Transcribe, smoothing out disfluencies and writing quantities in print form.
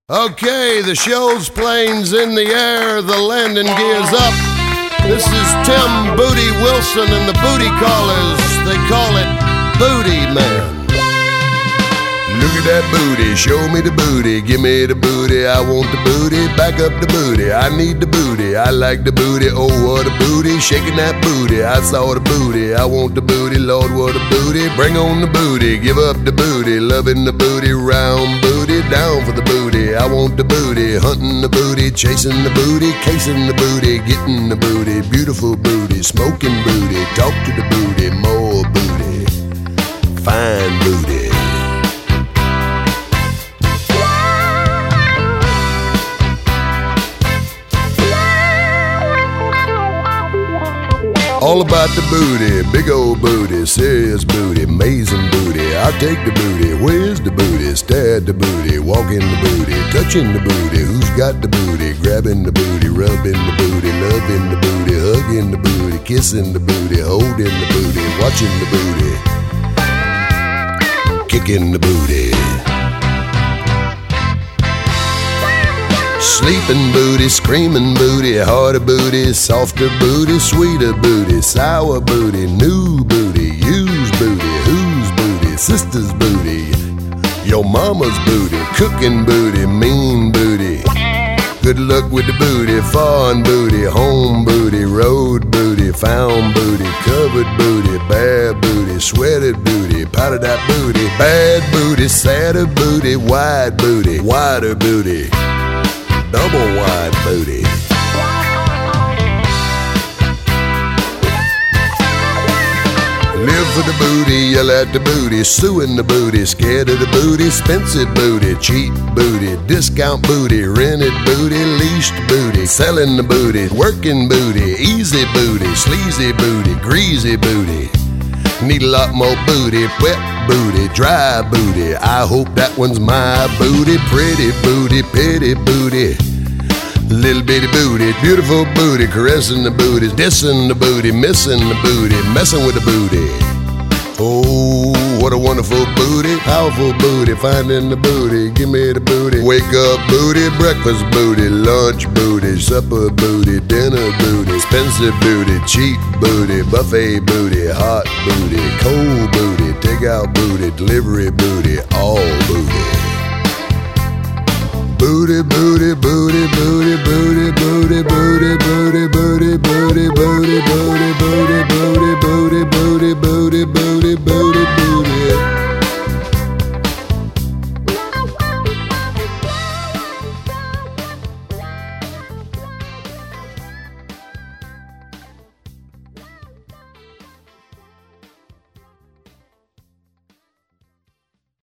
Okay, the show's planes in the air, the landing gear's up. This is Tim Booty Wilson and the Booty Callers. They call it Booty Man. Look at that booty, show me the booty, give me the booty, I want the booty, back up the booty, I need the booty, I like the booty, oh what a booty, shaking that booty, I saw the booty, I want the booty, Lord what a booty, bring on the booty, give up the booty, loving the booty, round booty, down for the booty, I want the booty, hunting the booty, chasing the booty, casing the booty, getting the booty, beautiful booty, smoking booty, talk to the booty, more booty, fine booty. All about the booty, big old booty, serious booty, amazing booty. I'll take the booty, where's the booty? Stare at the booty, walk in the booty, touching the booty. Who's got the booty? Grabbing the booty, rubbing the booty, loving the booty, hugging the booty, kissing the booty, holding the booty, watching the booty, kicking the booty. Sleeping booty, screaming booty, harder booty, softer booty, sweeter booty, sour booty, new booty, used booty, whose booty, sister's booty, your mama's booty, cooking booty, mean booty. Good luck with the booty, foreign booty, home booty, road booty, found booty, covered booty, bad booty, sweated booty, powdered out booty, bad booty, sadder booty, wide booty, wider booty. Double wide booty. Live for the booty, yell at the booty, suing the booty, scared of the booty, expensive booty, cheap booty, discount booty, rented booty, leased booty, selling the booty, working booty, easy booty, sleazy booty, greasy booty. Need a lot more booty, wet booty, dry booty. I hope that one's my booty, pretty booty, pity booty. Little bitty booty, beautiful booty, caressing the booty, dissing the booty, missing the booty, messing with the booty. Oh, what a wonderful booty, powerful booty, finding the booty, give me the booty. Wake up booty, breakfast booty, lunch booty, supper booty, dinner booty, expensive booty, cheap booty, buffet booty, hot booty, cold booty, takeout booty, delivery booty, all booty. Booty, booty, booty, booty, booty, booty, booty, booty, booty, booty, booty, booty, booty, booty.